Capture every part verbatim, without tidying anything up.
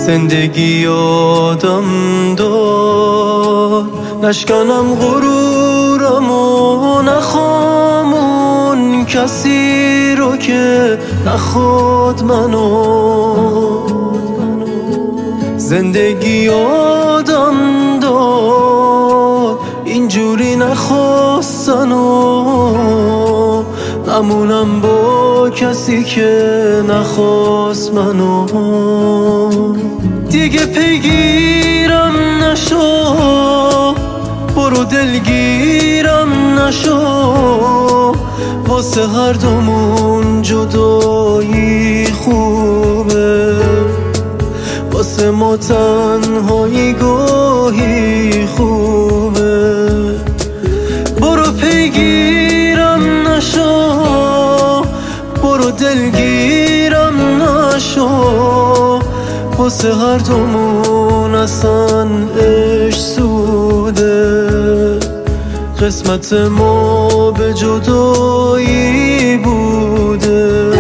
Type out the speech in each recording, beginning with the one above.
زندگی آدم داد نشکنم غرورم و نخوام اون کسی رو که نخواد منو. زندگی آدم داد اینجوری نخواستن و نمونم با کسی که نخواست منو. دیگه پیگیرم نشو، برو دلگیرم نشو، واسه هر دومون جدایی خوبه، واسه ما تنهایی گاهی خوبه. برو پیگیرم نشو، برو دلگیرم نشو، واسه هر دومون اصلا عشق سوده، قسمت ما به جدایی بوده.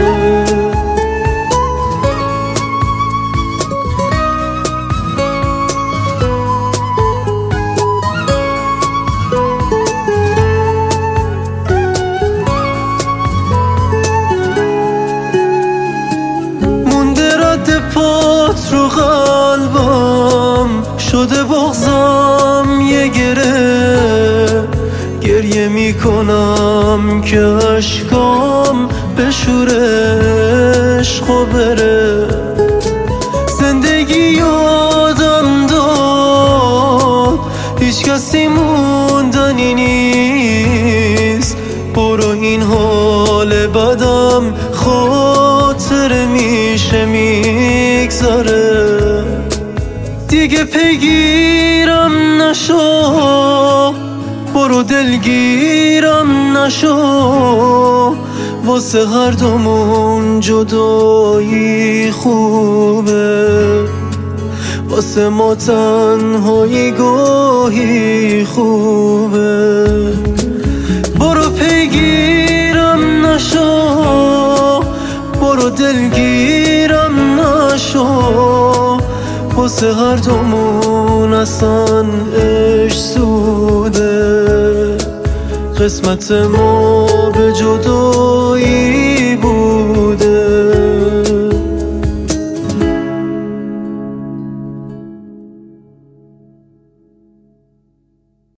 پات رو قلبم شده بغضم یه گره، گریه میکنم که عشقام بشوره عشق و بره. زندگی یادم داد هیچ کسی موندنی نیست، برو این حال بدم خاطر میشه میگذره. دیگه پیگیرم نشو، برو دلگیرم نشو، واسه هر دومون جدایی خوبه، واسه ما تنهایی گاهی خوبه. برو پیگیرم نشو، برو دلگیرم نشو، واسه هر دومون اصلا عشق سوده، قسمت ما به جدایی